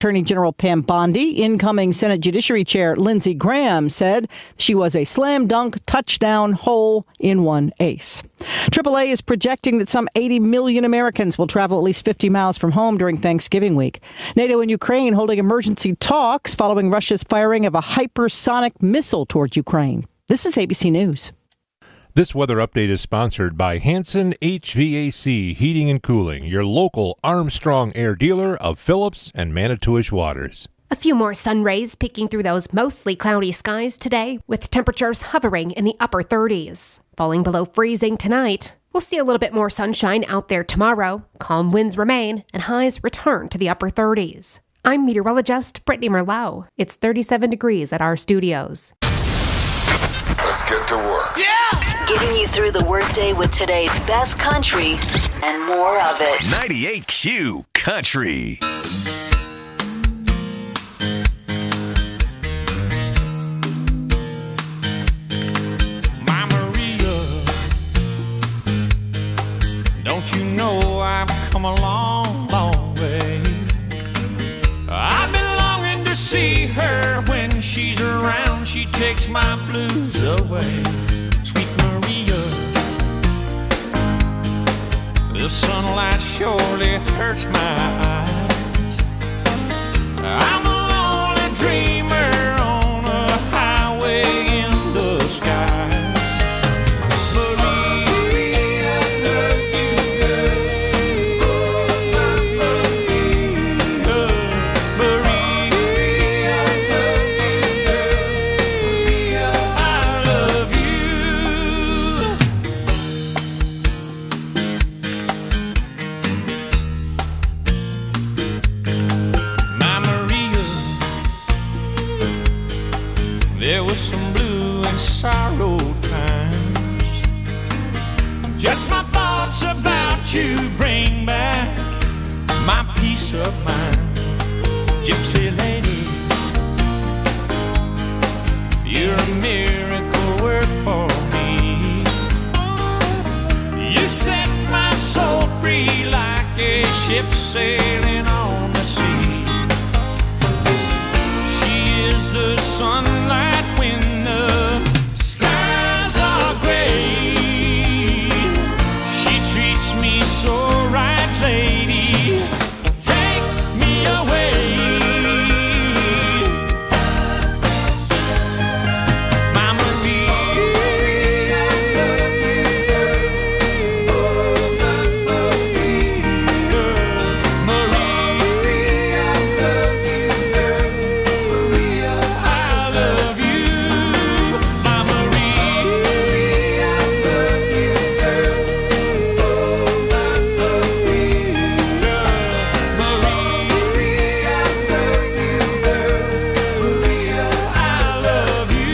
Attorney General Pam Bondi, incoming Senate Judiciary Chair Lindsey Graham said she was a slam dunk touchdown hole-in-one ace. AAA is projecting that some 80 million Americans will travel at least 50 miles from home during Thanksgiving week. NATO and Ukraine holding emergency talks following Russia's firing of a hypersonic missile toward Ukraine. This is ABC News. This weather update is sponsored by Hanson HVAC Heating and Cooling, your local Armstrong Air dealer of Phillips and Manitowish Waters. A few more sun rays peeking through those mostly cloudy skies today, with temperatures hovering in the upper 30s. Falling below freezing tonight. We'll see a little bit more sunshine out there tomorrow. Calm winds remain, and highs return to the upper 30s. I'm meteorologist Brittany Merlot. It's 37 degrees at our studios. Let's get to work. Yeah! Getting you through the workday with today's best country and more of it. 98Q Country. My Maria, don't you know I've come a long, long way? I've been longing to see her. When she's around, she takes my blues away. Sweet Maria, the sunlight surely hurts my eyes. I'm a lonely dreamer on a highway in the sky. Maria, I love you, girl. Oh, I love you, girl. Maria, I love you, girl. Maria, I love you. My Maria, there was some blue and sorrow times. Just my thoughts about you bring back my peace of mind. Gypsy lady, you're a miracle work for me. You set my soul free like a ship sailing on the sea. She is the sunlight when the skies are gray. She treats me so right, lady. Take me away. My Maria, I love you, girl. Oh, I love you, girl. Maria, I love you, girl. Maria, I love you. My Maria, I love you, girl. Oh, I love you, girl. Maria, I love you, girl. Maria, I love you.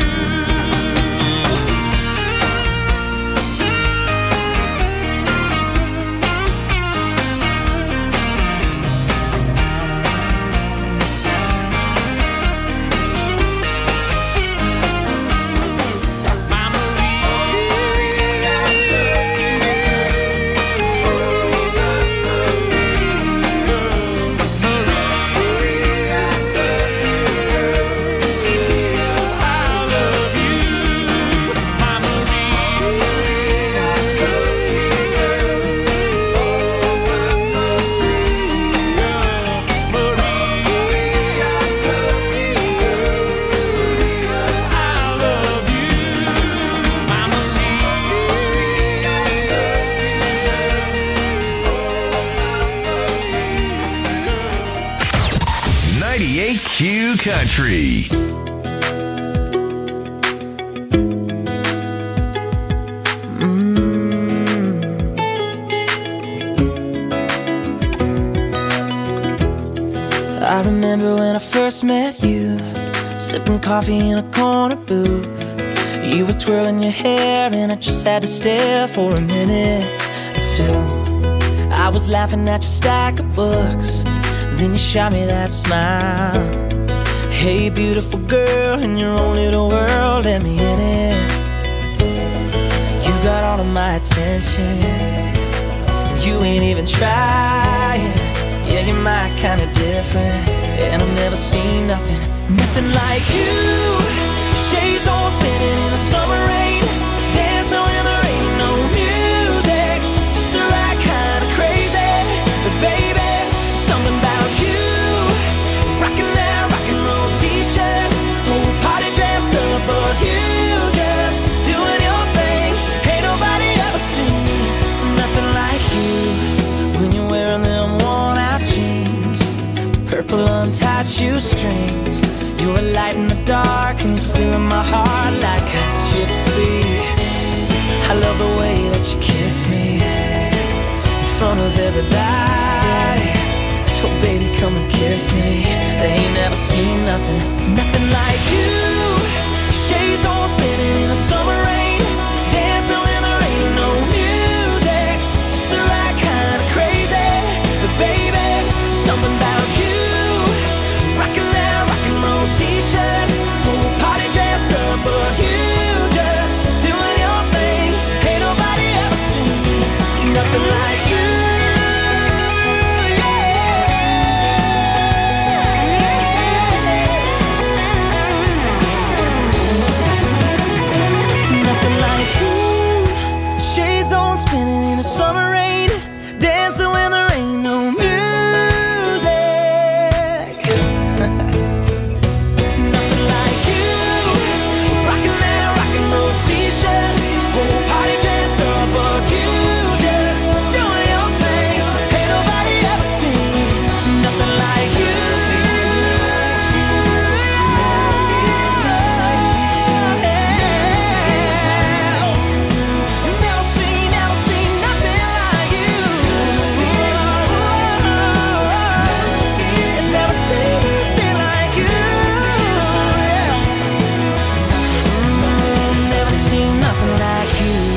My Maria, I love you, girl. Oh, I love you, girl. Maria, I love you, girl. Maria, I love you. My Maria, I love you, girl. Oh, I love you, girl. Maria, I love you, girl. Maria, I love you. My Maria, I love you, girl. 98Q Country. I remember when I first met you, sipping coffee in a corner booth. You were twirling your hair and I just had to stare for a minute or two. I was laughing at your stack of books, then you shot me that smile. Hey beautiful girl, in your own little world, let me in it. You got all of my attention, you ain't even trying. Yeah, you're my kind of different, and I've never seen nothing like you. Shades all spinning in the summer rain, dancing when there ain't no music, just the right kind of crazy. But baby, something about you, rocking that rock and roll t-shirt, whole party dressed up, but you just doing your thing. Ain't nobody ever seen nothing like you. When you're wearing them worn out jeans, purple untied shoestrings, you're a light in the dark and you're still in my heart like a gypsy. I love the way that you kiss me in front of everybody. So baby, come and kiss me. They ain't never seen nothing like you. Shades all spinning in the summer rain, dancing when there ain't no music, just the right kind of crazy. But baby, something about you, rocking that rock and roll t-shirt, whole party dressed up, but you just doing your thing. Ain't nobody ever seen nothing like you. Nothing like you. Shades on spinning in the summer rain, dancing when there ain't no music. Nothing like you, rocking that rock and roll t-shirt, whole party dressed up, but you just doing your thing. Ain't nobody ever seen nothing like you. Never seen nothing like you. Never seen anything like you. Never seen nothing like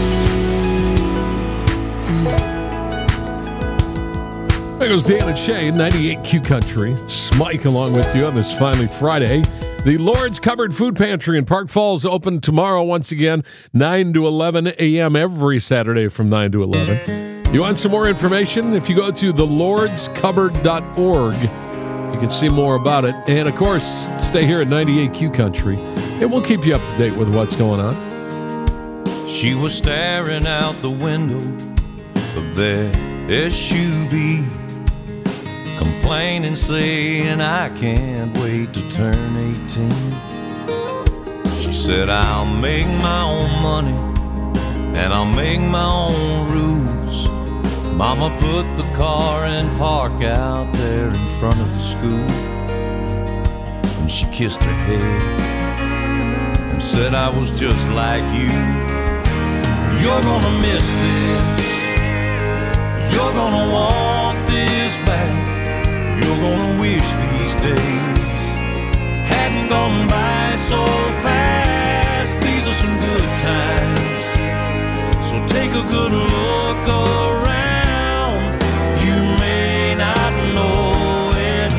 you. There goes Dan and Shay, 98Q Country. It's Mike along with you on this finally Friday. The Lord's Cupboard Food Pantry in Park Falls open tomorrow once again, 9 to 11 a.m. every Saturday from 9 to 11. You want some more information? If you go to thelordscupboard.org, you can see more about it. And, of course, stay here at 98Q Country, and we'll keep you up to date with what's going on. She was staring out the window of their SUV, complaining, saying, I can't wait to turn 18. She said, I'll make my own money and I'll make my own rules. Mama put the car in park out there in front of the school, and she kissed her head and said, I was just like you. You're gonna miss this, you're gonna want this back, you're gonna wish these days hadn't gone by so fast. These are some good times, so take a good look around. You may not know it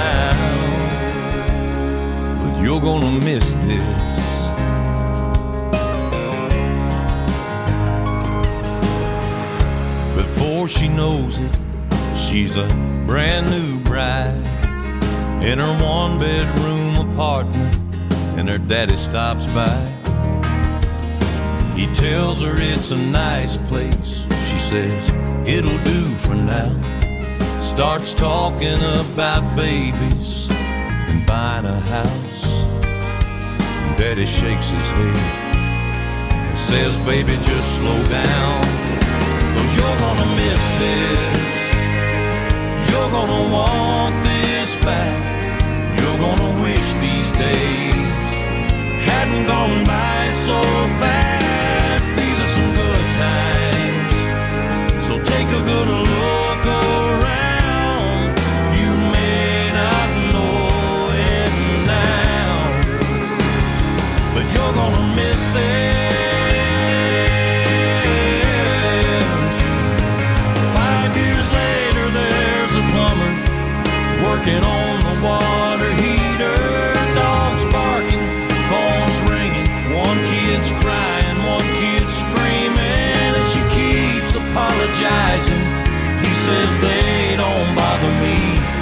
now, but you're gonna miss this. Before she knows it, she's a brand new bride in her one-bedroom apartment, and her daddy stops by. He tells her it's a nice place. She says, it'll do for now. Starts talking about babies and buying a house. And Daddy shakes his head and says, baby, just slow down, 'cause you're gonna miss this. You're gonna want this back. You're gonna wish these days hadn't gone by so fast. These are some good times, so take a good look around. You may not know it now, but you're gonna miss this. 5 years later, there's a plumber working on the water heater. Dogs barking, phones ringing, one kid's crying, one kid's screaming, and she keeps apologizing. He says they don't bother me.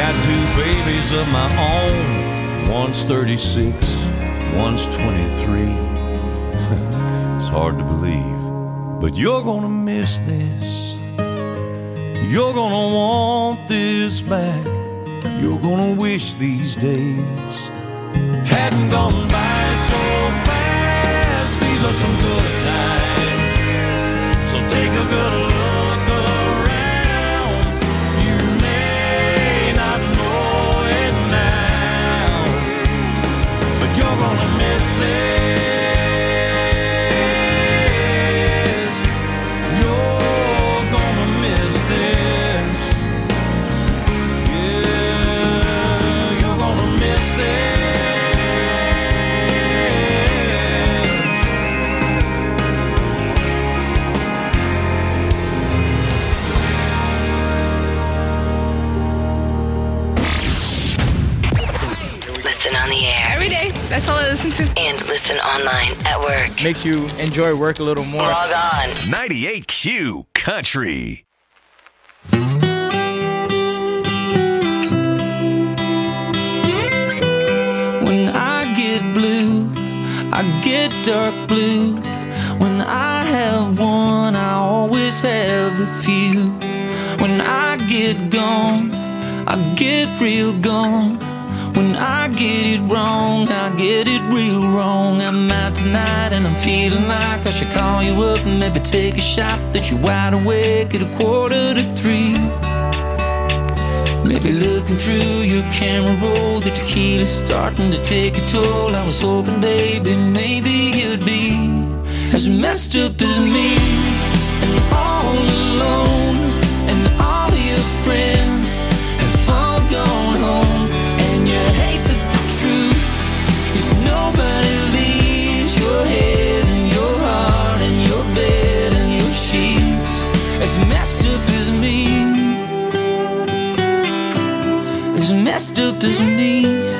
got two babies of my own. One's 36, one's 23. It's hard to believe, but you're gonna miss this. You're gonna want this back. You're gonna wish these days hadn't gone by so fast. These are some good times, so take a good look around. You may not know it now, but you're gonna miss this. You're gonna miss this. Yeah, you're gonna miss this. Listen on the air. Every day. That's all I listen to. And listen online at work. Makes you enjoy work a little more. Log on. 98Q Country. When I get blue, I get dark blue. When I have one, I always have a few. When I get gone, I get real gone. When I get it wrong, I get it real wrong. I'm out tonight and I'm feeling like I should call you up and maybe take a shot that you're wide awake at 2:45. Maybe looking through your camera roll, the tequila's starting to take a toll. I was hoping, baby, maybe you'd be as messed up as me, and all alone, and all your friends have all gone home. And you hate that the truth is nobody leaves your head and your heart and your bed and your sheets as messed up as me. As messed up as me.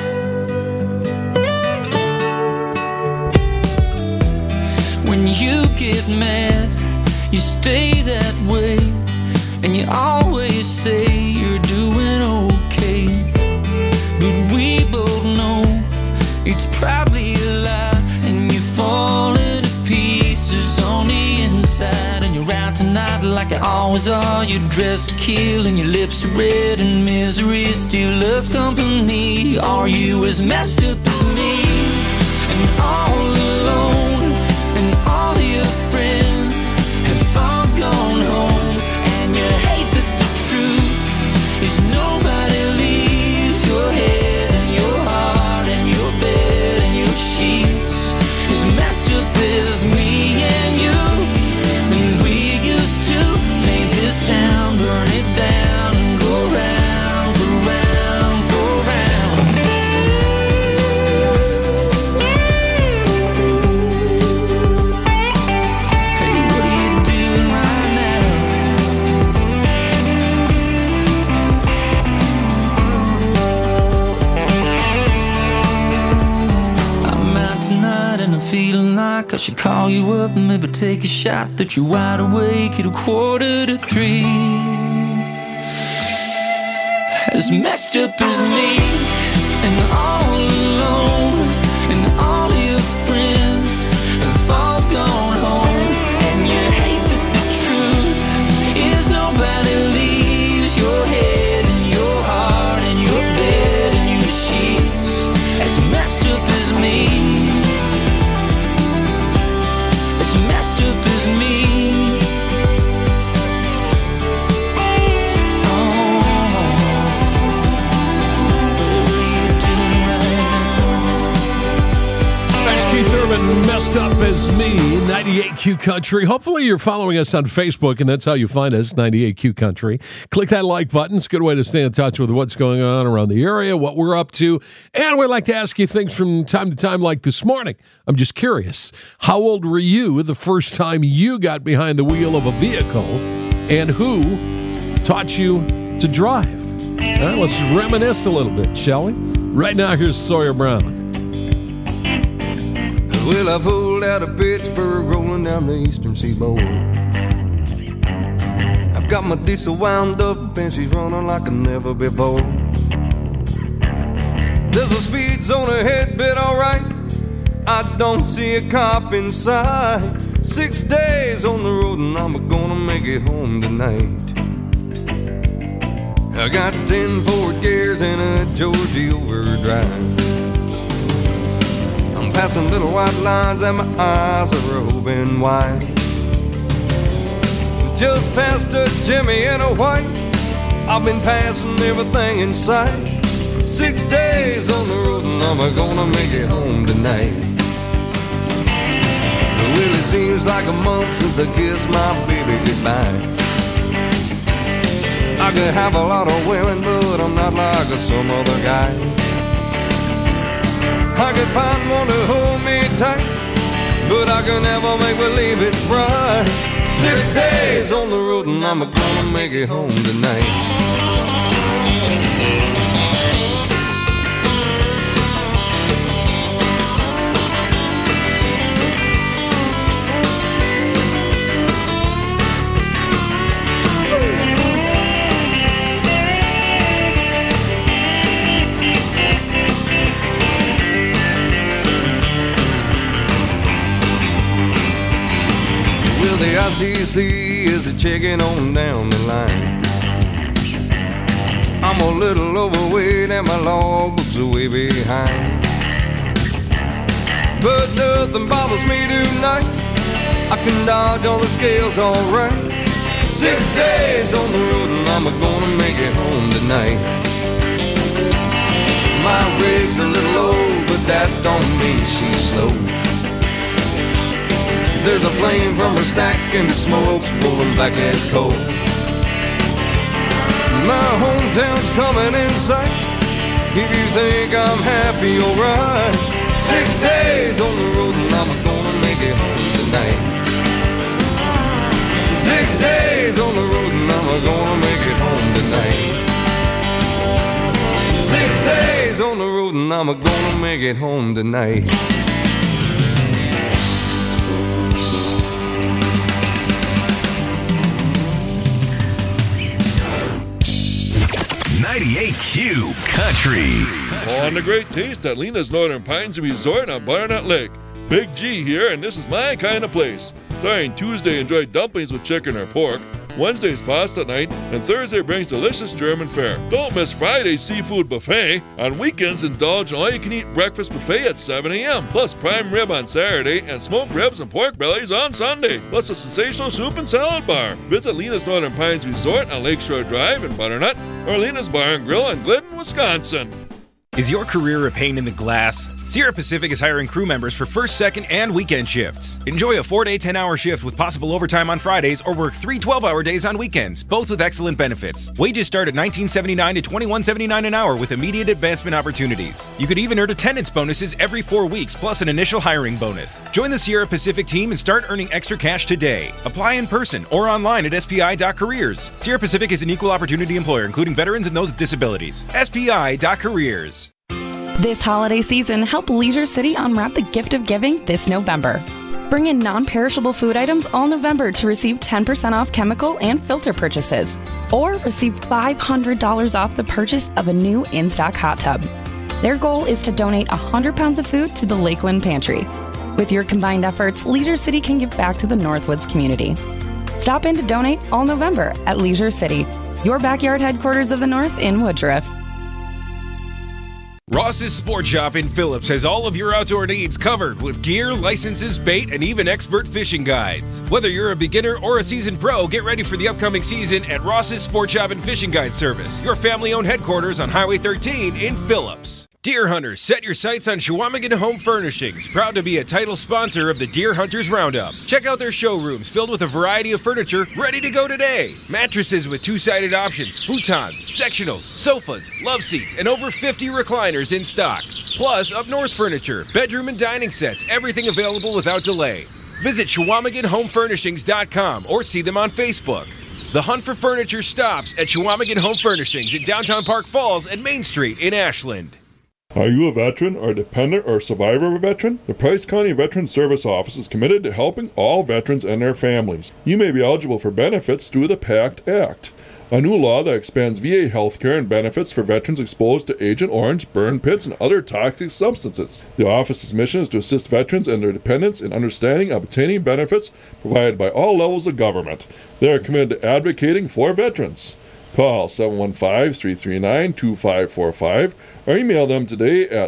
When you get mad, you stay that way, and you always say you're doing okay. But we both know it's probably a lie, and you're falling to pieces on the inside. And you're out tonight like you always are. You're dressed to kill and your lips are red, and misery still loves company. Are you as messed up as me? And all alone, and all your friends have all gone home. And you hate that the truth is nobody leaves your head and your heart and your bed and your sheets as messed up as me and you. And we used to paint this town, burn it down, and go round for round for round. Hey, what are you doing right now? I'm out tonight and I'm feeling like I should call you up and maybe take a shot that you're wide awake at 2:45. As messed up as me, and all alone, and all your friends have all gone home. And you hate that the truth is nobody leaves your head and your heart and your bed and your sheets as messed up as me. As messed up as me. Keith Urban, messed up as me, 98Q Country. Hopefully you're following us on Facebook, and that's how you find us, 98Q Country. Click that like button. It's a good way to stay in touch with what's going on around the area, what we're up to. And we like to ask you things from time to time, like this morning. I'm just curious. How old were you the first time you got behind the wheel of a vehicle, and who taught you to drive? All right, let's reminisce a little bit, shall we? Right now, here's Sawyer Brown. Well, I pulled out of Pittsburgh, rolling down the eastern seaboard. I've got my diesel wound up and she's running like never before. There's a speed zone ahead, but alright, I don't see a cop in sight. 6 days on the road and I'm gonna make it home tonight. I got 10 forward gears and a Georgie overdrive. I'm passing little white lines and my eyes are open wide. Just past a Jimmy and a white, I've been passing everything in sight. 6 days on the road and I'm gonna make it home tonight. It really seems like a month since I kissed my baby goodbye. I could have a lot of women, but I'm not like some other guy. I could find one to hold me tight, but I can never make believe it's right. 6 days on the road and I'm gonna make it home tonight. The ICC is a checking on down the line. I'm a little overweight and my logbook's way behind, but nothing bothers me tonight. I can dodge all the scales alright. 6 days on the road and I'm gonna make it home tonight. My rig's a little old, but that don't mean she's slow. There's a flame from her stack and the smoke's rolling back as coal. My hometown's coming in sight. If you think I'm happy, alright. 6 days on the road and I'm gonna make it home tonight. 6 days on the road and I'm gonna make it home tonight. 6 days on the road and I'm gonna make it home tonight. 98Q Country. On the great taste at Lena's Northern Pines Resort on Butternut Lake. Big G here, and this is my kind of place. Starting Tuesday, enjoy dumplings with chicken or pork. Wednesday's pasta night, and Thursday brings delicious German fare. Don't miss Friday's seafood buffet. On weekends, indulge in all-you-can-eat breakfast buffet at 7 a.m., plus prime rib on Saturday and smoked ribs and pork bellies on Sunday, plus a sensational soup and salad bar. Visit Lena's Northern Pines Resort on Lakeshore Drive in Butternut, or Lena's Bar and Grill in Glidden, Wisconsin. Is your career a pain in the glass? Sierra Pacific is hiring crew members for first, second, and weekend shifts. Enjoy a 4-day, 10-hour shift with possible overtime on Fridays or work 3 12-hour days on weekends, both with excellent benefits. Wages start at $19.79 to $21.79 an hour with immediate advancement opportunities. You could even earn attendance bonuses every 4 weeks, plus an initial hiring bonus. Join the Sierra Pacific team and start earning extra cash today. Apply in person or online at SPI.careers. Sierra Pacific is an equal opportunity employer, including veterans and those with disabilities. SPI.careers. This holiday season, help Leisure City unwrap the gift of giving this November. Bring in non-perishable food items all November to receive 10% off chemical and filter purchases, or receive $500 off the purchase of a new in-stock hot tub. Their goal is to donate 100 pounds of food to the Lakeland Pantry. With your combined efforts, Leisure City can give back to the Northwoods community. Stop in to donate all November at Leisure City, your backyard headquarters of the North in Woodruff. Ross's Sport Shop in Phillips has all of your outdoor needs covered with gear, licenses, bait, and even expert fishing guides. Whether you're a beginner or a seasoned pro, get ready for the upcoming season at Ross's Sport Shop and Fishing Guide Service, your family-owned headquarters on Highway 13 in Phillips. Deer hunters, set your sights on Chequamegon Home Furnishings, proud to be a title sponsor of the Deer Hunters Roundup. Check out their showrooms filled with a variety of furniture ready to go today. Mattresses with two-sided options, futons, sectionals, sofas, love seats, and over 50 recliners in stock. Plus, up north furniture, bedroom and dining sets, everything available without delay. Visit ChequamegonHomeFurnishings.com or see them on Facebook. The hunt for furniture stops at Chequamegon Home Furnishings in downtown Park Falls and Main Street in Ashland. Are you a veteran or dependent or survivor of a veteran? The Price County Veteran Service Office is committed to helping all veterans and their families. You may be eligible for benefits through the PACT Act. a new law that expands VA health care and benefits for veterans exposed to Agent Orange, burn pits, and other toxic substances. The office's mission is to assist veterans and their dependents in understanding and obtaining benefits provided by all levels of government. They are committed to advocating for veterans. Call 715-339-2545 or email them today at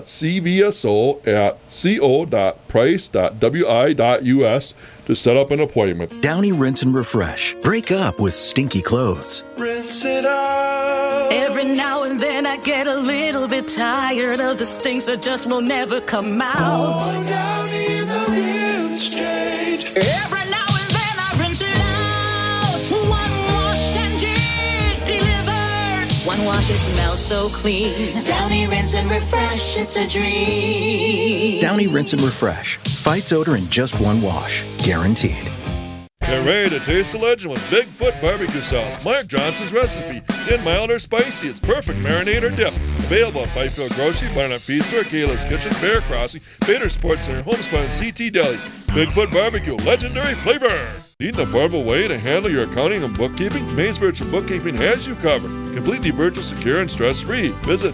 cvso@co.price.wi.us to set up an appointment. Downy Rinse and Refresh. Break up with stinky clothes. Rinse it out. Every now and then I get a little bit tired of the stinks that just will never come out. Oh, Downy in the rinse change. Every now and then I rinse it out. One wash and it delivers. One wash, it smells so clean. Downy Rinse and Refresh, it's a dream. Downy Rinse and Refresh. Fights odor in just one wash. Guaranteed. Get ready to taste the legend with Bigfoot barbecue sauce. Mark Johnson's recipe. In mild or spicy, it's perfect marinade or dip. Available at Fifield Grocery, Barnett Feed Store, Kayla's Kitchen, Bear Crossing, Bader Sports Center, Homespun, and CT Deli. Bigfoot barbecue, legendary flavor. Need an affordable way to handle your accounting and bookkeeping? Maze Virtual Bookkeeping has you covered. Completely virtual, secure, and stress-free. Visit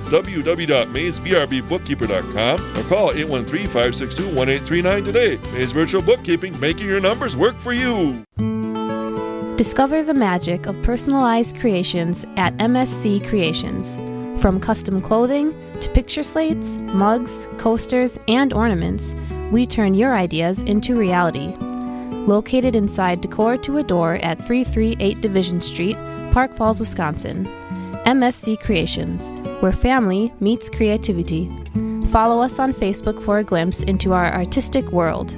www.mazevrbbookkeeper.com or call 813-562-1839 today. Maze Virtual Bookkeeping, making your numbers work for you. Discover the magic of personalized creations at MSC Creations. From custom clothing to picture slates, mugs, coasters, and ornaments, we turn your ideas into reality. Located inside Decor to Adore at 338 Division Street, Park Falls, Wisconsin. MSC Creations, where family meets creativity. Follow us on Facebook for a glimpse into our artistic world.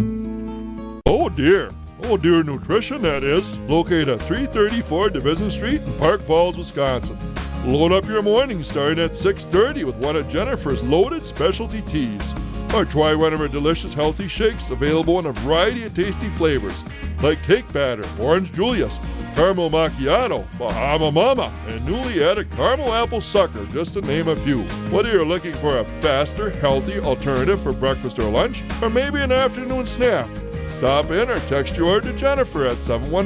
Oh dear Nutrition, that is. Located at 334 Division Street in Park Falls, Wisconsin. Load up your morning starting at 6:30 with one of Jennifer's loaded specialty teas. Or try one of our delicious healthy shakes available in a variety of tasty flavors like cake batter, orange Julius, caramel macchiato, Bahama Mama, and newly added caramel apple sucker, just to name a few. Whether you're looking for a faster, healthy alternative for breakfast or lunch, or maybe an afternoon snack, stop in or text your order to Jennifer at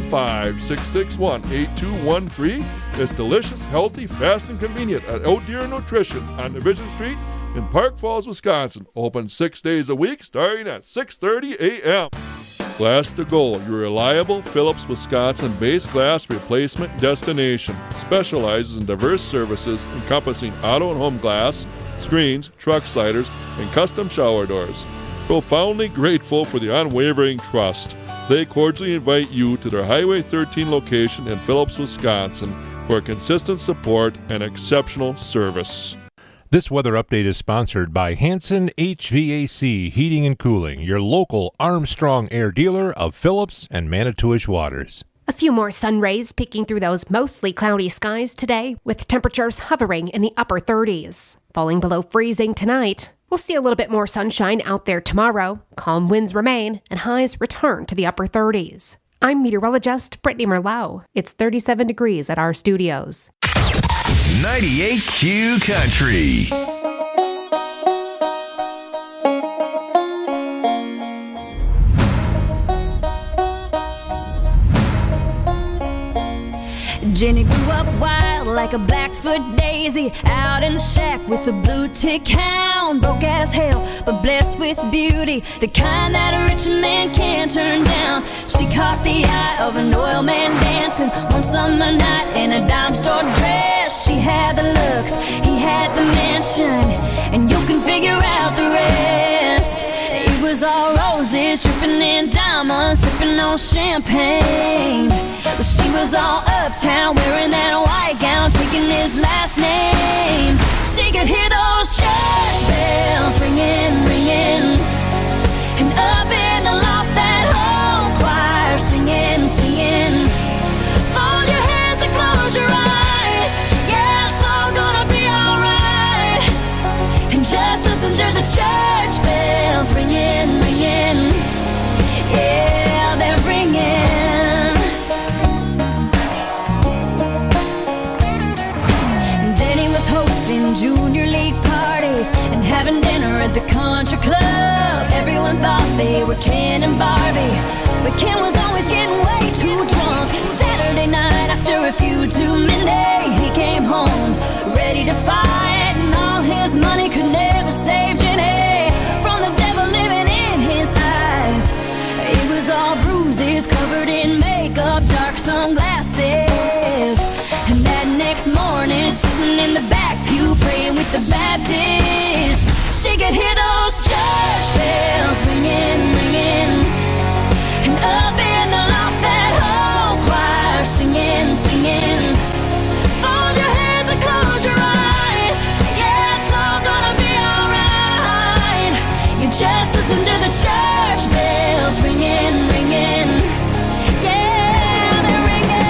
715-661-8213. It's delicious, healthy, fast, and convenient at Oh Dear Nutrition on Division Street in Park Falls, Wisconsin. Open 6 days a week starting at 6:30 a.m. Glass to Go, your reliable Phillips, Wisconsin-based glass replacement destination. Specializes in diverse services encompassing auto and home glass, screens, truck sliders, and custom shower doors. Profoundly grateful for the unwavering trust, they cordially invite you to their Highway 13 location in Phillips, Wisconsin for consistent support and exceptional service. This weather update is sponsored by Hanson HVAC Heating and Cooling, your local Armstrong Air dealer of Phillips and Manitowish Waters. A few more sun rays peeking through those mostly cloudy skies today, with temperatures hovering in the upper 30s. Falling below freezing tonight. We'll see a little bit more sunshine out there tomorrow. Calm winds remain, and highs return to the upper 30s. I'm meteorologist Brittany Merlot. It's 37 degrees at our studios. 98Q Country. Jenny grew up wild like a Blackfoot daisy, out in the shack with a blue tick hound. Broke as hell, but blessed with beauty, the kind that a rich man can't turn down. She caught the eye of an oil man dancing one summer night in a dime store dress. She had the looks, he had the mansion, and you can figure out the rest. It was all roses, dripping in diamonds, sipping on champagne. But she was all uptown, wearing that white gown, taking his last name. She could hear those church bells ringing, ringing, and up in the loft that whole choir singing, singing. Fold your hands and close your eyes, yeah, it's all gonna be alright. And just listen to the church bells ringing, ringing, yeah, they're ringing. Junior league parties and having dinner at the country club. Everyone thought they were Ken and Barbie, but Ken was always getting way too drunk. Saturday night after a few too many, he came home ready to fight, and all his money could never save Jenny from the devil living in his eyes. It was all bruises, covered in makeup, dark sunglasses. And that next morning, sitting in the back pew praying with the Baptist, she could hear those church bells ringing, ringing. And up in the loft, that whole choir singing, singing. Fold your hands and close your eyes. Yeah, it's all gonna be alright. You just listen to the church bells ringing, ringing. Yeah, they're ringing.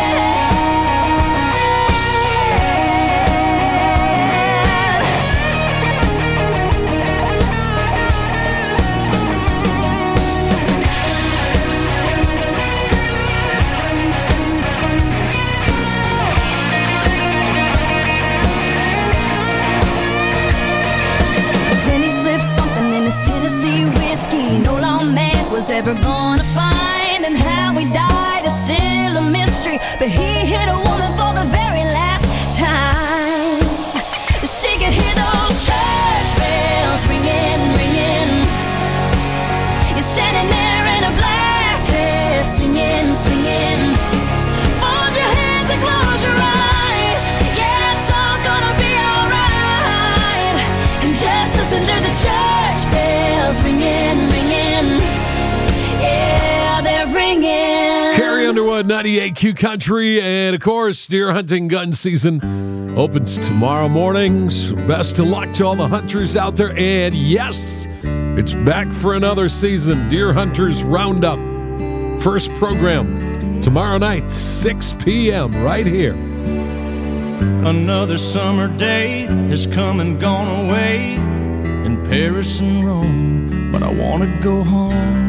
Jenny slipped something in his Tennessee whiskey no lawman was ever gonna find, and how he died is still a mystery, but he hit a woman for the very last time. She could hear those church bells ringing, ringing. You're standing there in a black dress, singing, singing. Fold your hands and close your eyes. Yeah, it's all gonna be alright. And just listen to the church bells ringing, ringing. Yeah, they're ringing. Carrie Underwood, 98 Q Country, and of course, deer hunting gun season opens tomorrow morning. So best of luck to all the hunters out there. And yes, it's back for another season. Deer Hunters Roundup. First program tomorrow night, 6 p.m. right here. Another summer day has come and gone away in Paris and Rome, but I want to go home.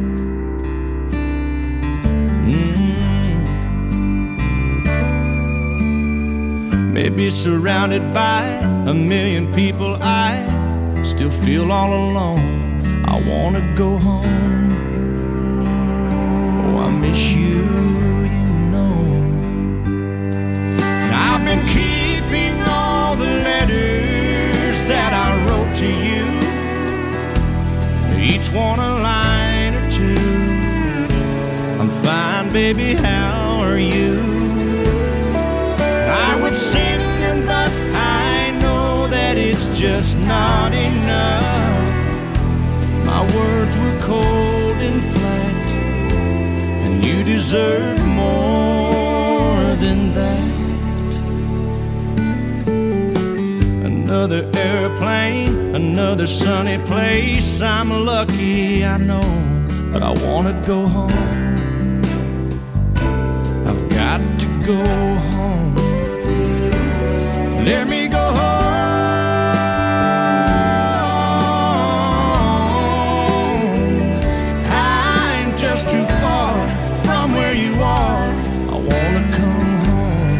Maybe surrounded by a million people, I still feel all alone. I want to go home. Oh, I miss you, you know. I've been keeping all the letters that I wrote to you, each one a line or two. I'm fine, baby, how are you? I would sing them, but I know that it's just not enough. My words were cold and flat, and you deserve more than that. Another airplane, another sunny place. I'm lucky, I know, but I want to go home. I've got to go home. Let me go home. I'm just too far from where you are. I wanna come home.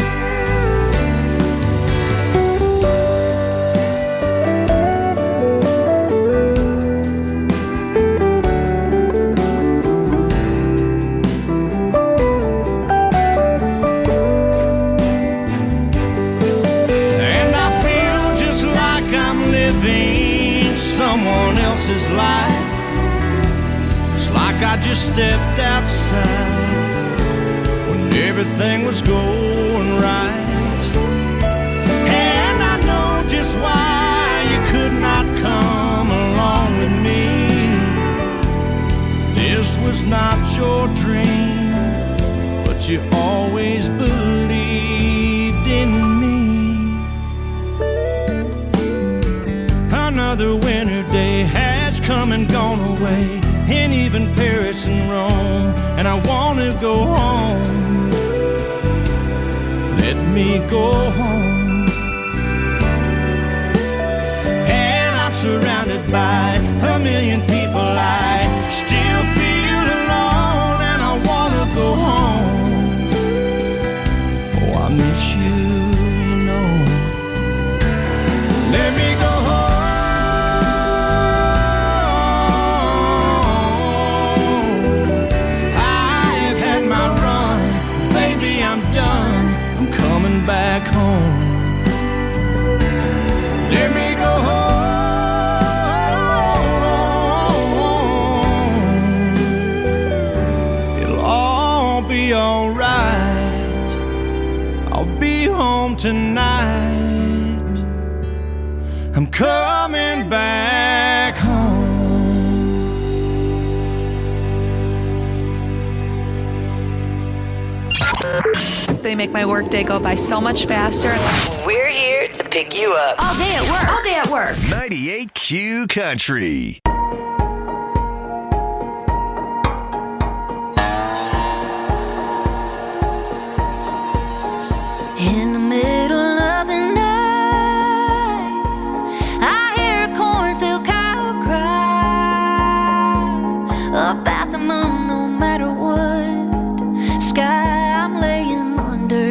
Someone else's life. It's like I just stepped outside when everything was going right. And I know just why you could not come along with me. This was not your dream, but you always believed in me. Another winter day has come and gone away, and even Paris and Rome, and I want to go home. Let me go home. And I'm surrounded by a million people. I still feel alone, and I want to go home. Oh, I miss you, you know. Let me go home. tonight. I'm coming back home. They make my workday go by so much faster. We're here to pick you up. All day at work. All day at work. 98Q Country. In the middle of the night, I hear a cornfield cow cry about the moon. No matter what sky I'm laying under,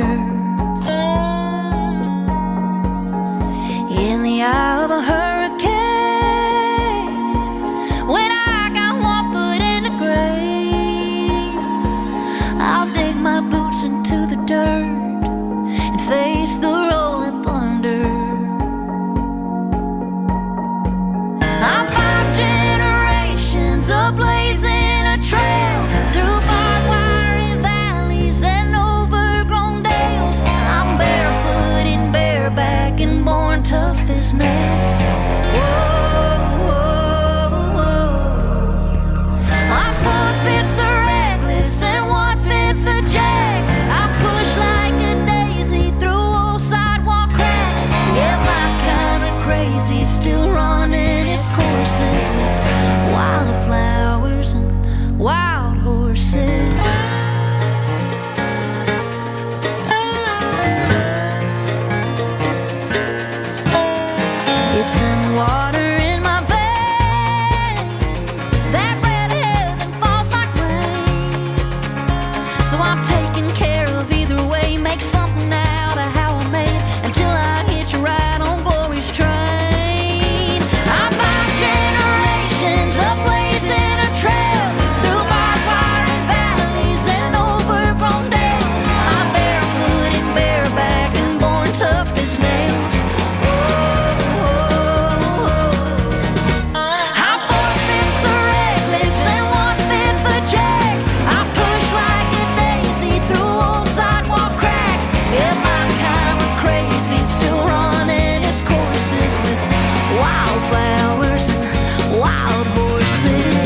in the eye of a hurricane, when I got one foot in the grave, I'll dig my boots into the dirt and face the rolling thunder. I'm 5 generations ablazing a trail through barbed wire valleys and overgrown dales. I'm barefoot and bareback and born tough as nails. Whoa, whoa, whoa. My 4 fists are reckless and 1/5 a jack. I push like a daisy through old sidewalk cracks. Yeah, my kind of crazy, still running its courses with wildflowers and wild horses. It's in the water in my veins. That red heaven falls like rain. So I'm taking care of either way. Make something out of how I made until I hitch a ride on glory's train. I'm 5 generations ablazing a trail through barbed wire and valleys and overgrown dales. I'm barefoot and bareback and born tough as nails. I'm 4 fists are reckless and 1/5 a jack. I push like a daisy through old sidewalk cracks. Yeah, my kind of crazy, still running its courses with wildflowers and wild horses.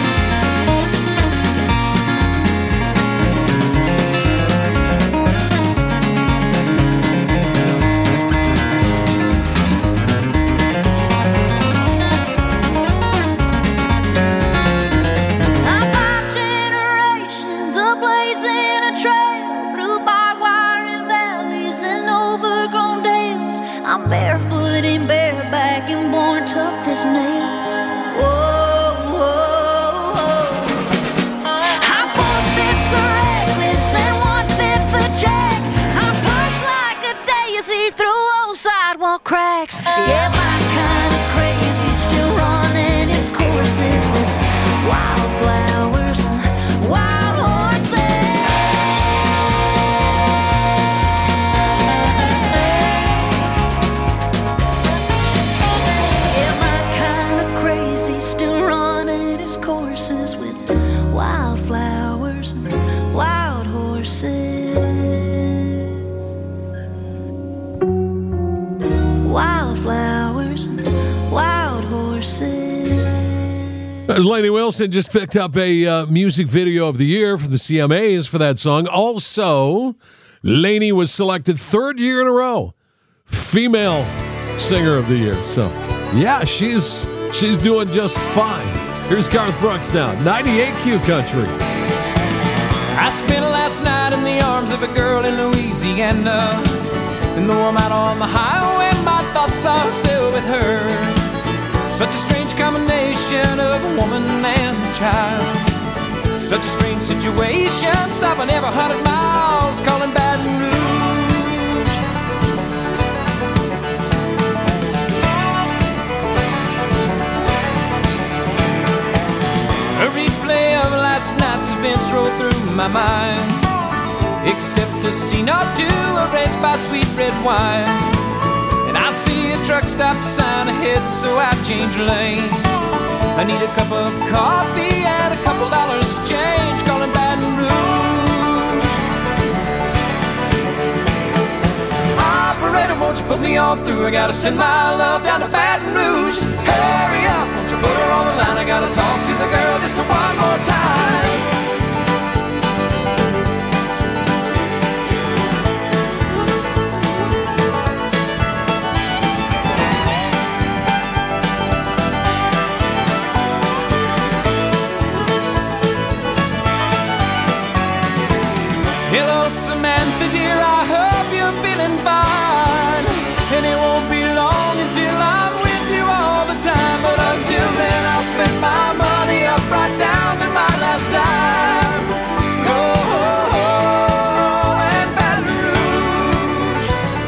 I'm 5 generations ablazing a trail through barbed wire and valleys and overgrown dales. I'm barefoot and bareback and born tough as nails. Whoa, whoa, whoa. I'm 4 fists are reckless and 1/5 a jack. I push like a daisy through old sidewalk cracks. Yeah, my kind of crazy, still running its courses with wildflowers and wild horses. Yeah, my kind of crazy, still running its courses with wildflowers and wild horses. Wildflowers and wild horses. Lainey Wilson just picked up a music video of the year from the CMAs for that song. Also, Lainey was selected 3rd year in a row female singer of the year. So, yeah, she's doing just fine. Here's Garth Brooks now, 98Q Country. I spent last night in the arms of a girl in Louisiana. And though I'm out on the highway, my thoughts are still with her. Such a strange combination of a woman and a child. Such a strange situation, stopping every 100 miles, calling Baton Rouge. A replay of last night's events roll through my mind, except a scene or two erased by sweet red wine. And I see a truck stop sign ahead, so I change lanes. I need a cup of coffee and a couple dollars change, calling Baton Rouge. I've won't you put me on through? I gotta send my love down to Baton Rouge. Hurry up, won't you put her on the line? I gotta talk to the girl just one more time. Hello, Samantha, dear, I hope you're feeling fine. And it won't be long until I'm with you all the time. But until then, I'll spend my money up right down to my last dime. Oh, and Baton Rouge.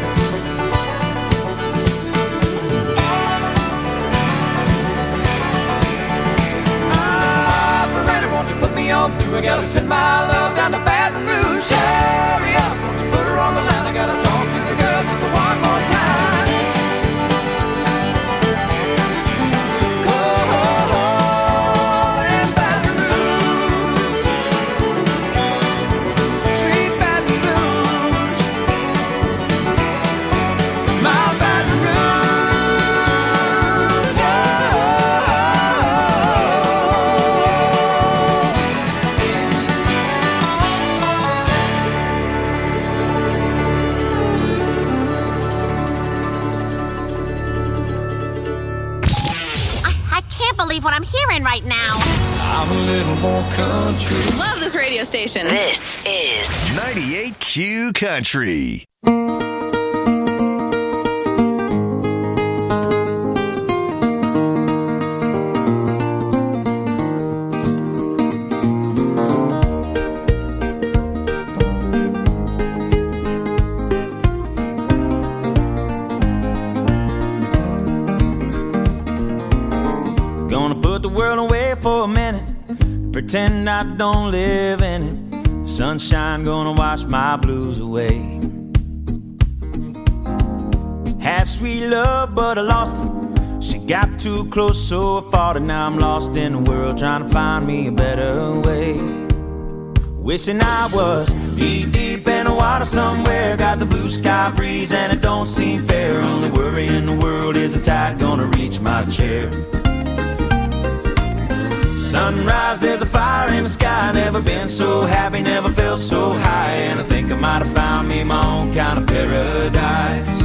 Operator, won't you put me on through? I gotta send my love down to Baton Rouge. Hurry up, won't you put her on the line? I gotta talk to the girl just one more time. Oh, and Baton Rouge, sweet Baton Rouge, my Baton Rouge, oh. What I'm hearing right now. I'm a little more country. Love this radio station. This is 98Q Country. Pretend I don't live in it. Sunshine gonna wash my blues away. Had sweet love, but I lost it. She got too close, so I fought it. Now I'm lost in the world, trying to find me a better way. Wishing I was knee deep in the water somewhere. Got the blue sky breeze and it don't seem fair. Only worry in the world is the tide gonna reach my chair. Sunrise, there's a fire in the sky. Never been so happy, never felt so high. And I think I might have found me my own kind of paradise.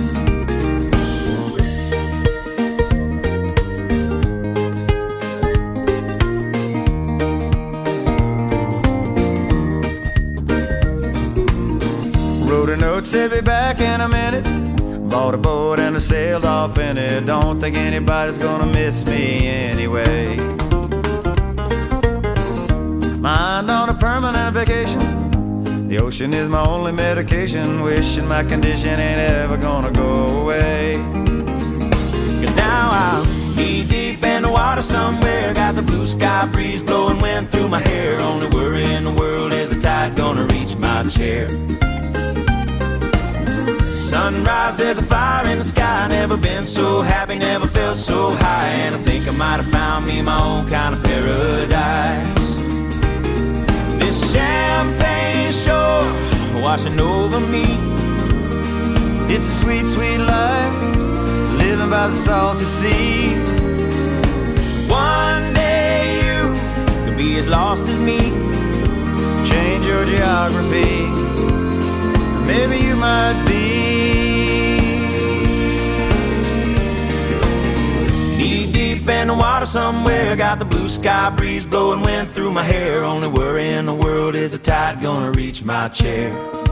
Wrote a note, said be back in a minute. Bought a boat and I sailed off in it. Don't think anybody's gonna miss me anyway. Mind on a permanent vacation. The ocean is my only medication. Wishing my condition ain't ever gonna go away. Cause now I'm knee deep in the water somewhere. Got the blue sky breeze blowing wind through my hair. Only worry in the world is the tide gonna reach my chair. Sunrise, there's a fire in the sky. Never been so happy, never felt so high. And I think I might have found me my own kind of paradise. This champagne shore washing over me. It's a sweet, sweet life, living by the salty sea. One day you could be as lost as me. Change your geography, maybe you might be. Knee deep in the water somewhere. Got the blue sky breeze blowing wind through my hair. Only worry in the world is the tide gonna reach my chair.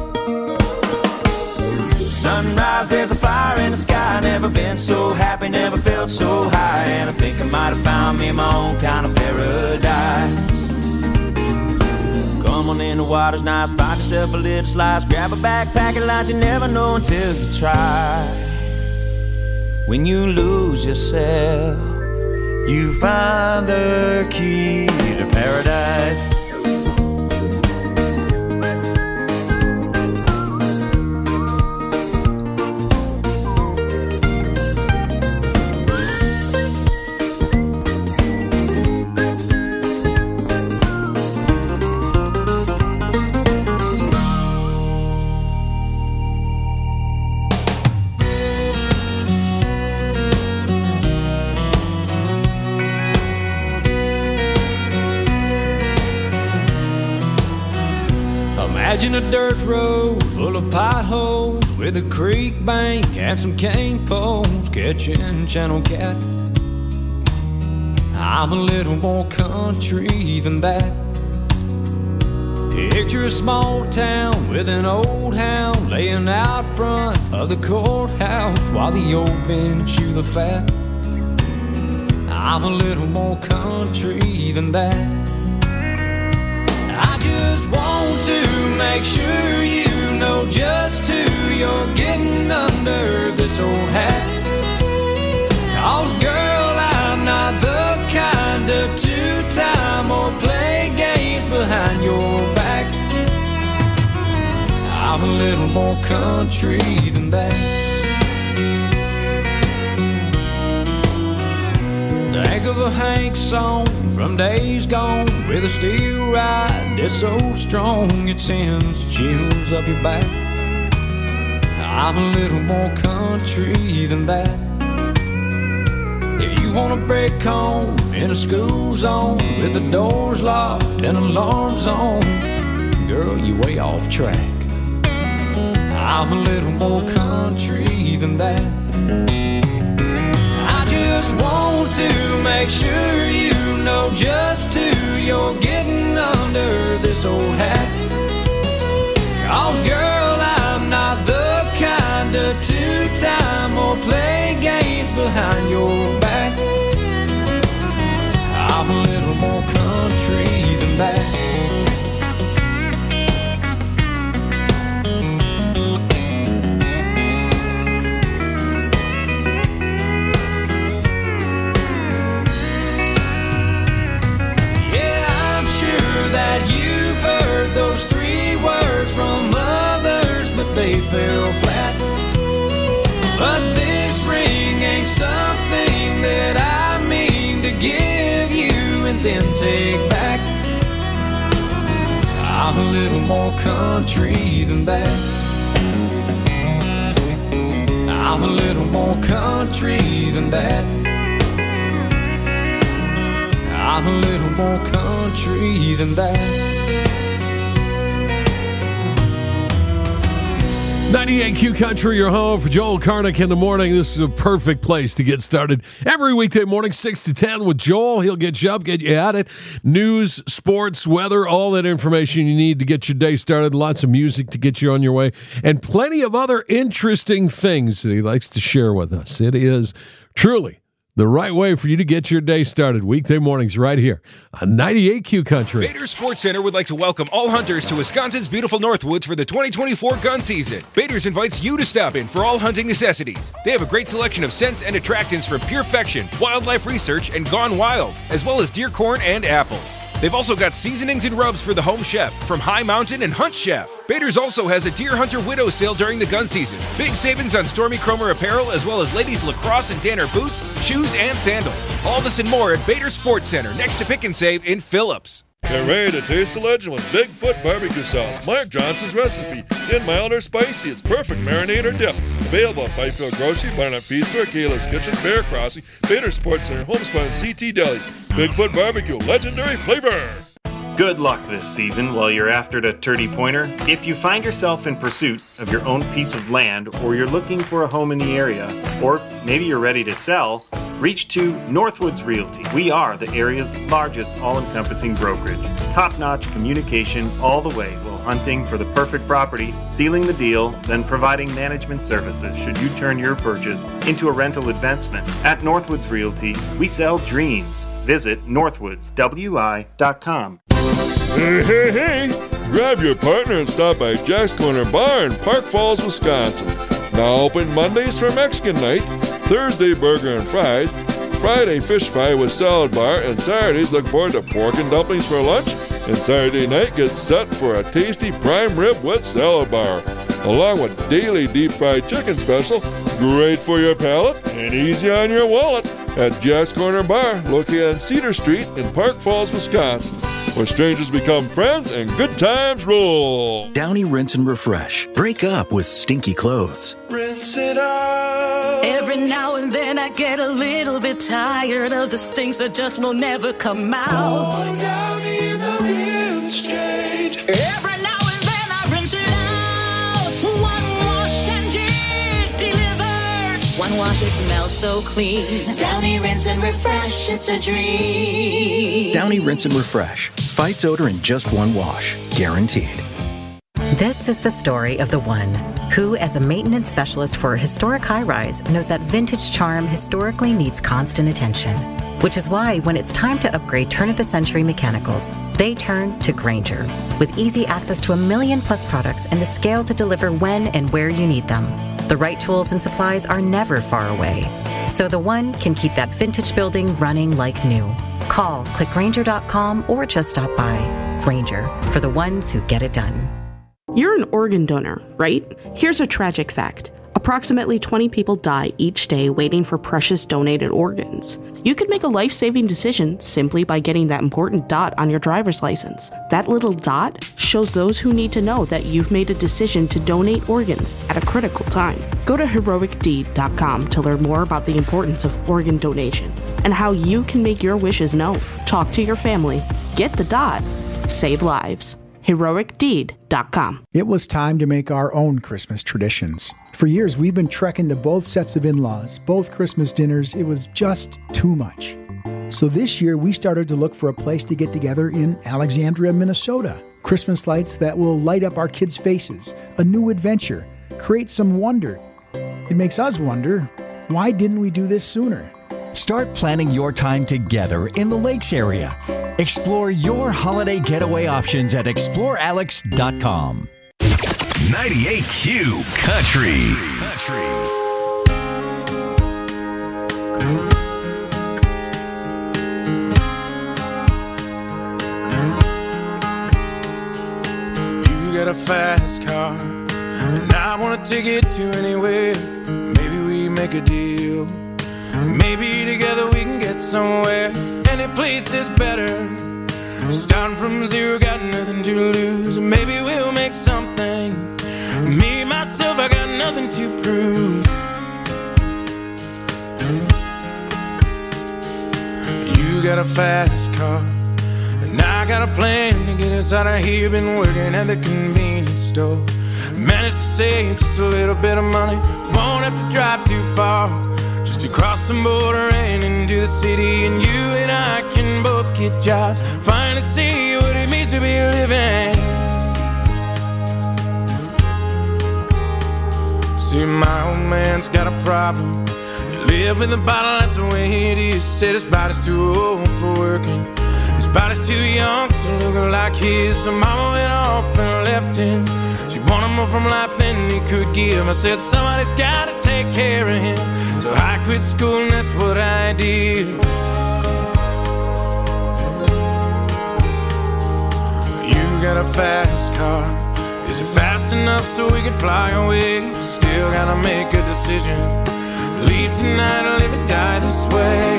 Sunrise, there's a fire in the sky. Never been so happy, never felt so high. And I think I might have found me my own kind of paradise. Come on in, the water's nice. Find yourself a little slice. Grab a backpack and lunch. You never know until you try. When you lose yourself, you find the key to paradise. Imagine a dirt road full of potholes with a creek bank and some cane poles catching channel cat. I'm a little more country than that. Picture a small town with an old hound laying out front of the courthouse while the old men chew the fat. I'm a little more country than that. I just want to make sure you know just who you're getting under this old hat. 'Cause girl, I'm not the kind of two-time or play games behind your back. I'm a little more country than that. Think of a Hank song from days gone with a steel ride that's so strong it sends chills up your back. I'm a little more country than that. If you want a break home in a school zone with the doors locked and alarms on, girl, you way off track. I'm a little more country than that. I just want to make sure you know just who you're getting under this old hat. 'Cause girl, I'm not the kind of two-time or play games behind your back. I'm a little more country than that. You've heard those 3 words from others, but they fell flat. But this ring ain't something that I mean to give you and then take back. I'm a little more country than that. I'm a little more country than that. I'm a little more country than that. 98Q Country, your home for Joel Karnick in the morning. This is a perfect place to get started. Every weekday morning, 6 to 10 with Joel. He'll get you up, get you at it. News, sports, weather, all that information you need to get your day started. Lots of music to get you on your way. And plenty of other interesting things that he likes to share with us. It is truly the right way for you to get your day started. Weekday mornings right here on 98Q Country. Bader Sports Center would like to welcome all hunters to Wisconsin's beautiful Northwoods for the 2024 gun season. Bader's invites you to stop in for all hunting necessities. They have a great selection of scents and attractants from Purefection, Wildlife Research, and Gone Wild, as well as deer corn and apples. They've also got seasonings and rubs for the home chef from High Mountain and Hunt Chef. Bader's also has a Deer Hunter Widow sale during the gun season. Big savings on Stormy Cromer apparel as well as ladies' lacrosse and Danner boots, shoes, and sandals. All this and more at Bader Sports Center next to Pick and Save in Phillips. Get ready to taste the legend with Bigfoot barbecue sauce. Mark Johnson's recipe. In mild or spicy, it's perfect marinade or dip. Available at Fifield Grocery, Barnett Feed Store, Kayla's Kitchen, Bear Crossing, Bader Sports Center, Homespun, and CT Deli. Bigfoot barbecue, legendary flavor. Good luck this season while you're after the turdy pointer. If you find yourself in pursuit of your own piece of land, or you're looking for a home in the area, or maybe you're ready to sell, reach to Northwoods Realty. We are the area's largest all-encompassing brokerage. Top-notch communication all the way while hunting for the perfect property, sealing the deal, then providing management services should you turn your purchase into a rental investment. At Northwoods Realty, we sell dreams. Visit northwoodswi.com. Hey! Grab your partner and stop by Jack's Corner Bar in Park Falls, Wisconsin. Now open Mondays for Mexican night, Thursday burger and fries, Friday fish fry with salad bar, and Saturdays look forward to pork and dumplings for lunch, and Saturday night gets set for a tasty prime rib with salad bar, along with daily deep fried chicken special, great for your palate and easy on your wallet. At Jack's Corner Bar, located on Cedar Street in Park Falls, Wisconsin, where strangers become friends and good times roll. Downy Rinse and Refresh. Break up with stinky clothes. Rinse it out. Every now and then I get a little bit tired of the stinks that just will never come out. Pouring down in the rinse change. Every now and then I one wash, it smells so clean. Downy Rinse and Refresh, it's a dream. Downy Rinse and Refresh. Fights odor in just one wash. Guaranteed. This is the story of the one who, as a maintenance specialist for a historic high-rise, knows that vintage charm historically needs constant attention. Which is why when it's time to upgrade turn-of-the-century mechanicals, they turn to Grainger. With easy access to 1 million-plus products and the scale to deliver when and where you need them. The right tools and supplies are never far away. So the one can keep that vintage building running like new. Call, click Grainger.com, or just stop by. Grainger, for the ones who get it done. You're an organ donor, right? Here's a tragic fact. Approximately 20 people die each day waiting for precious donated organs. You could make a life-saving decision simply by getting that important dot on your driver's license. That little dot shows those who need to know that you've made a decision to donate organs at a critical time. Go to heroicdeed.com to learn more about the importance of organ donation and how you can make your wishes known. Talk to your family. Get the dot. Save lives. heroicdeed.com. It was time to make our own Christmas traditions. For years, we've been trekking to both sets of in-laws, both Christmas dinners. It was just too much. So this year, we started to look for a place to get together in Alexandria, Minnesota. Christmas lights that will light up our kids' faces, a new adventure, create some wonder. It makes us wonder, why didn't we do this sooner? Start planning your time together in the Lakes area. Explore your holiday getaway options at explorealex.com. 98Q Country. You got a fast car, and I want to take it to anywhere. Maybe we make a deal. Maybe together we can get somewhere. Any place is better. Starting from zero, got nothing to lose. Maybe we'll make something. Me, myself, I got nothing to prove. You got a fast car, and I got a plan to get us out of here. Been working at the convenience store. Managed to save just a little bit of money. Won't have to drive too far, just to cross the border and into the city. And you and I can both get jobs, finally see what it means to be living. See, my old man's got a problem. He live in the bottle, that's the way it is. Said his body's too old for working, his body's too young to look like his. So mama went off and left him. She wanted more from life than he could give. I said somebody's gotta take care of him. So I quit school and that's what I did. You got a fast car. Is it fast enough so we can fly away? Still gotta make a decision. Leave tonight or live or die this way.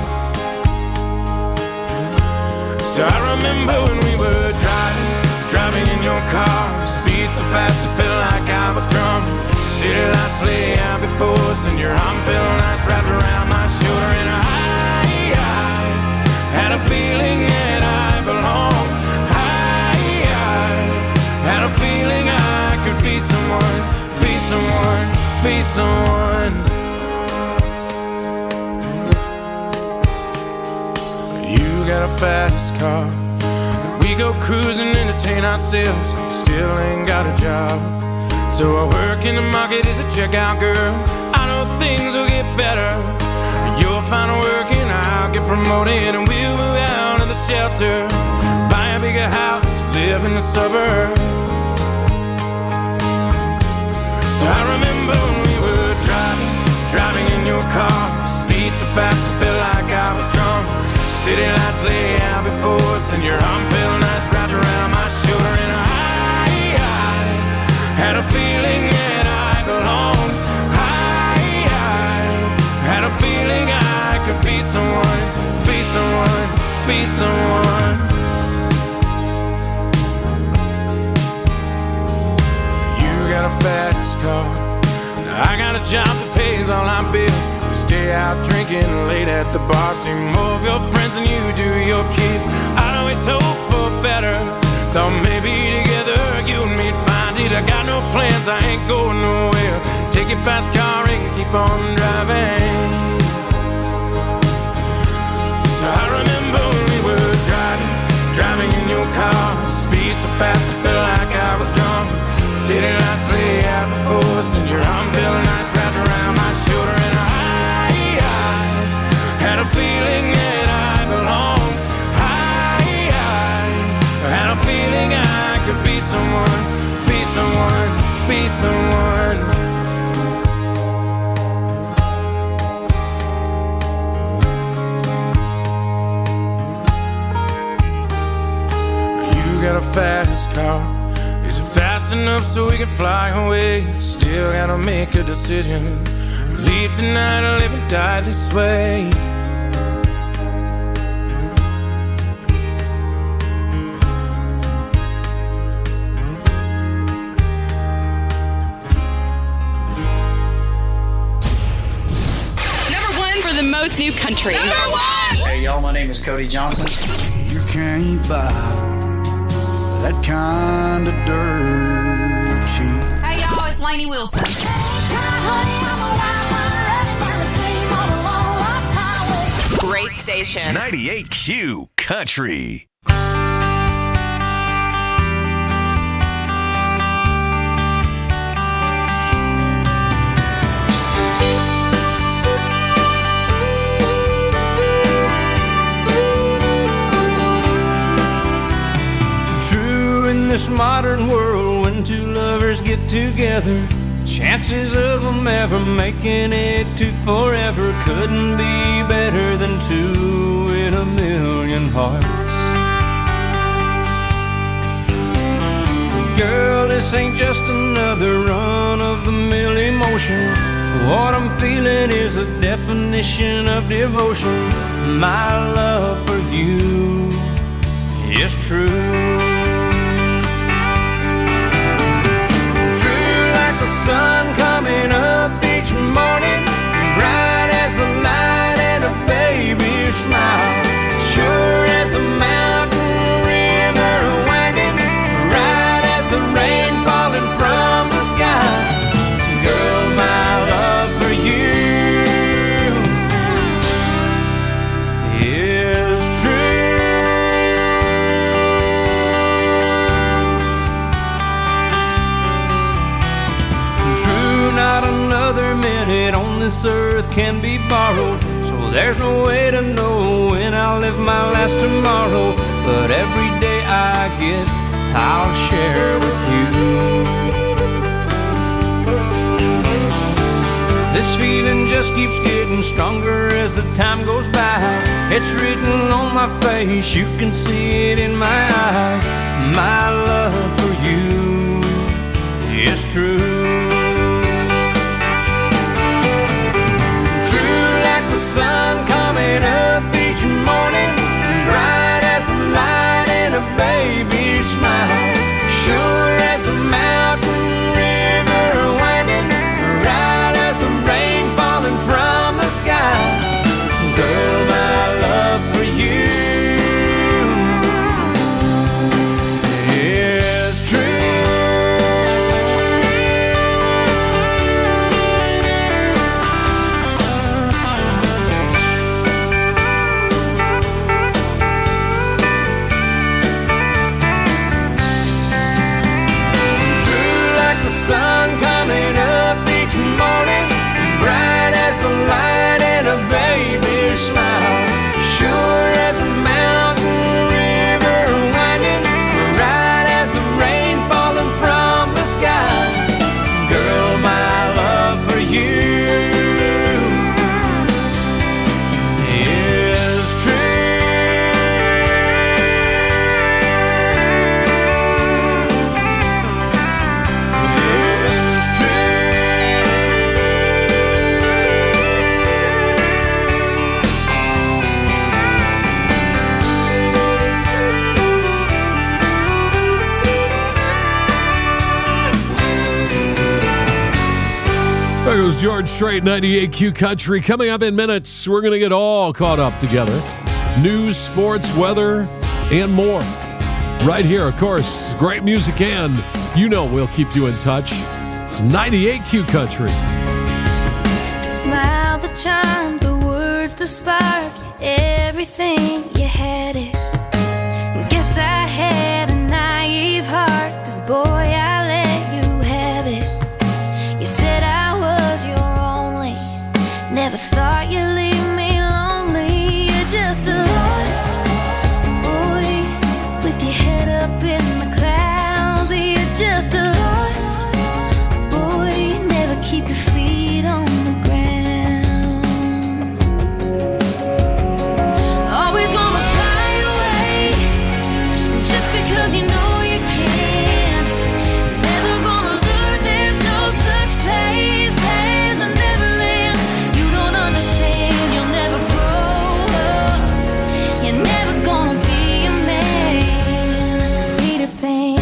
So I remember when we were driving in your car. Speed so fast it felt like I was drunk. City lights lay out before us, and your arm felt nice wrapped around my shoulder. And I had a feeling that I belonged. I had a feeling I could be someone, be someone, be someone. You got a fast car. We go cruising, entertain ourselves. Still ain't got a job. So I work in the market as a checkout girl. I know things will get better. You'll find work and I'll get promoted, and we'll move out of the shelter, buy a bigger house, live in the suburbs. So I remember when we were driving in your car. Speed so fast it felt like I was drunk. City lights lay out before us, and your arm felt nice wrapped around my shoulder. And I had a feeling that I belonged. I had a feeling I could be someone, be someone, be someone. You got a fast car. Now I got a job that pays all our bills. We stay out drinking late at the bar. See more of your friends than you do your kids. I know it's hope for better. Thought maybe together you and me'd find it. I got no plans, I ain't going nowhere. take your fast car and keep on driving. So I remember when we were driving in your car. Speed so fast I felt like I was drunk. City lights lay out before us, and your arm felt nice wrapped around my shoulder. And I had a feeling that I belonged. I had a feeling I could be someone, be someone, be someone. Got a fast car. Is it fast enough so we can fly away? Still gotta make a decision. Leave tonight or live and die this way. Number 1 for the most new country. Number 1! Hey y'all, my name is Cody Johnson. You can't buy that kind of dirt cheap. Hey y'all, it's Lainey Wilson. Great station. 98Q Country. This modern world, when two lovers get together, chances of them ever making it to forever couldn't be better than 2 in a million hearts. Girl, this ain't just another run-of-the-mill emotion. What I'm feeling is a definition of devotion. My love for you is true. The sun coming up each morning, bright as the light and a baby's smile, sure as the mountain river winding, right as the rain falling from the sky. Girl, my love for you is true. Not another minute on this earth can be borrowed, so there's no way to know when I'll live my last tomorrow. But every day I get, I'll share with you. This feeling just keeps getting stronger as the time goes by. It's written on my face, you can see it in my eyes. My love for you is true. The sun coming up each morning, bright as the light and a baby's smile, sure as the mountain river winding, right as the rain falling from the sky. Girl, my love for you is true. Sun coming up each morning, bright as the light and a baby's smile, sure as the mountain river winding, right as the rain falling from the sky. Girl, my love for you is true. There goes George Strait, 98Q Country. Coming up in minutes, we're going to get all caught up together. News, sports, weather, and more. Right here, of course, great music, and you know we'll keep you in touch. It's 98Q Country. Smile the charm, the words the spark, everything, you had it. Guess I had a naive heart, 'cause boy, I let you have it. You said I was your only, never thought you'd leave me lonely. You're just a lost boy with your head up in the clouds. You're just a lost boy, never keep your feet on the ground. Always gonna fly away just because you know you can. Never gonna learn there's no such place as a Neverland. You don't understand, you'll never grow up. You're never gonna be a man, Peter Pan.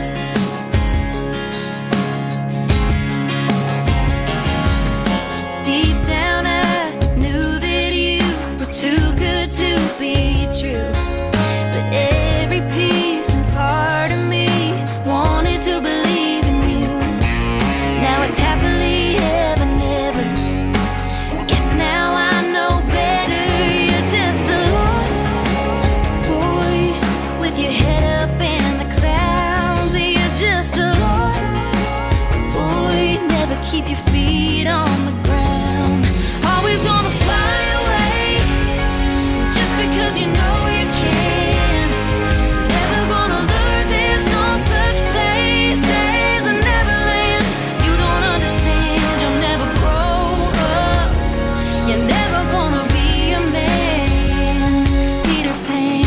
Deep down I knew that you were too good to be true, but every piece and part of me wanted to believe in you. Now it's happily ever, never. Guess now I know better. You're just a lost boy with your head up in the clouds. You're just a lost boy, never keep your feet on the ground. Always gonna fly away just because you know you can. Never gonna learn there's no such place as a Neverland. You don't understand, you'll never grow up. You're never gonna be a man, Peter Pan.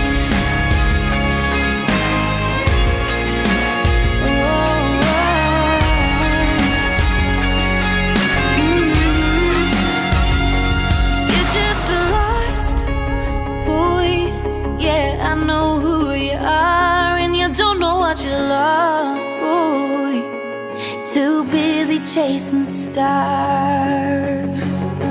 You're just a lost boy. Yeah, I know who you are, and you don't know what you lost, boy. Too busy chasing stars,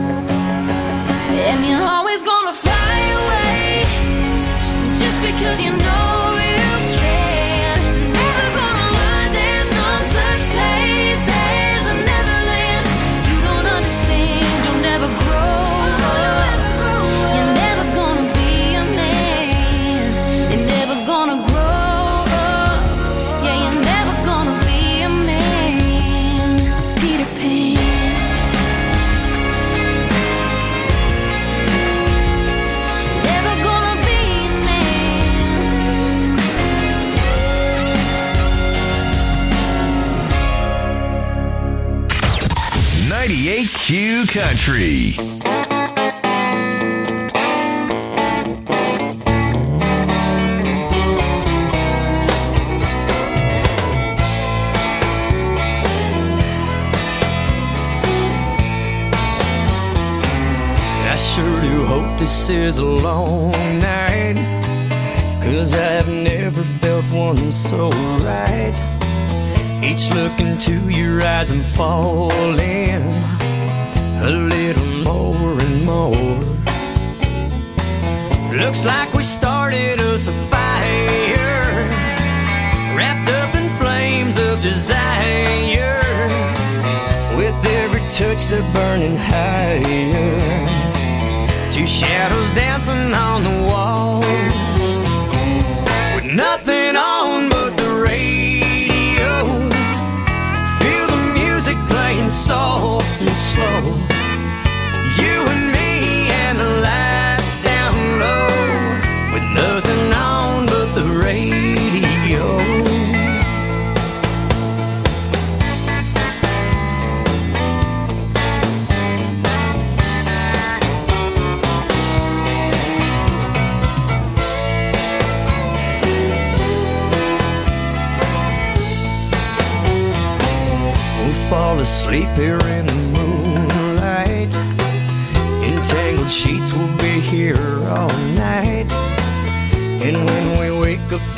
and you're always gonna fly away just because you know you can. Never gonna learn there's no such place as a Neverland. You don't understand, you'll never grow up. You're never gonna be a man. You're never gonna grow up. Yeah, you're never gonna be a man, Peter Pan. Never gonna be a man. 98Q Country. I sure do hope this is a long night, 'cause I've never felt one so right. Each look into your eyes I'm falling a little more and more. Looks like we started us a fire, wrapped up in flames of desire. With every touch they're burning higher, two shadows dancing on the wall, with nothing on but the radio. Feel the music playing soft and slow. You and me and the lights down low, with nothing on but the radio. Fall asleep here in the moonlight. Entangled sheets will be here all night. And when we wake up